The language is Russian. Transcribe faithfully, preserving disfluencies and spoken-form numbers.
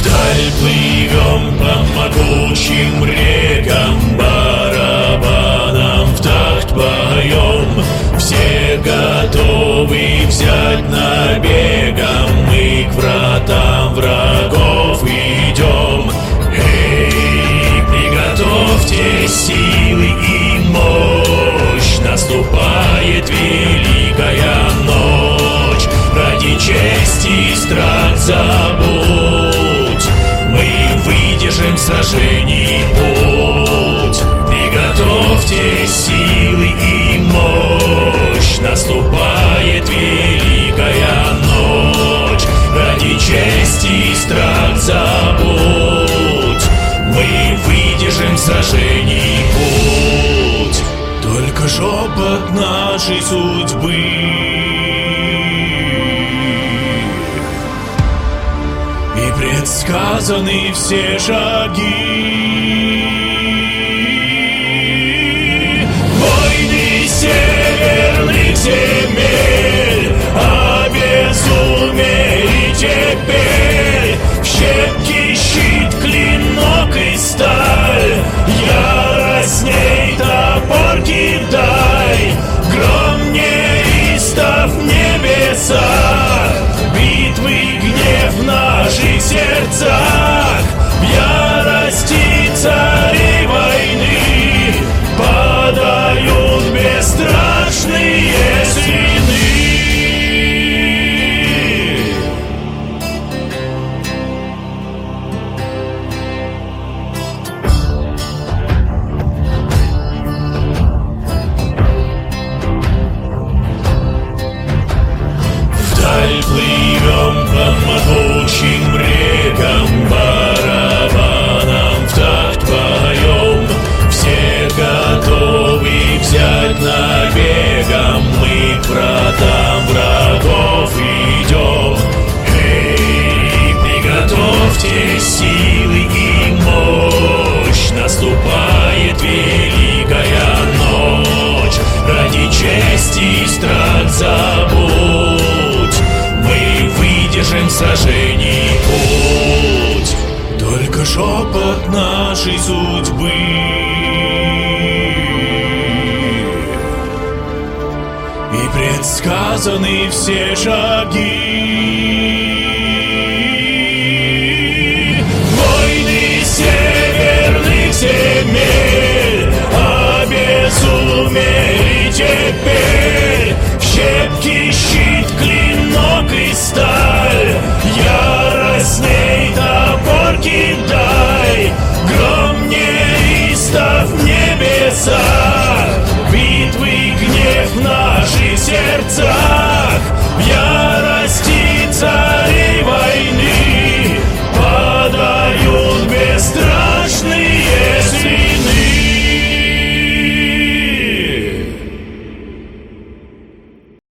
Вдаль плывем по могучим рекам, барабаном в такт поем. Все готовы взять набегом, мы к вратам врагов идем. Эй, приготовьтесь силы и мощь, наступает великая ночь. Ради чести страх забудь, мы выдержим сражений путь. Приготовьтесь силы и мощь, наступает великая ночь. Ради чести страх забудь, мы выдержим сражений путь. Только шепот нашей судьбы и предсказаны все шаги. Войны северных земель обезумели теперь. В щепки щит, клинок и сталь, яростней топор кидай. Гром неистов в небесах, битвы гнев в наших сердцах. В ярости цари войны подают бесстрашные свины. Вдаль плывем по могучим рекам, барабаном в такт поем. Все готовы взять набегом, мы к вратам врагов идем. Эй, приготовьтесь силы и мощь, наступает великая ночь. Ради чести страх забудь, мы выдержим сражений путь. Только шепот нашей судьбы и предсказаны все шаги.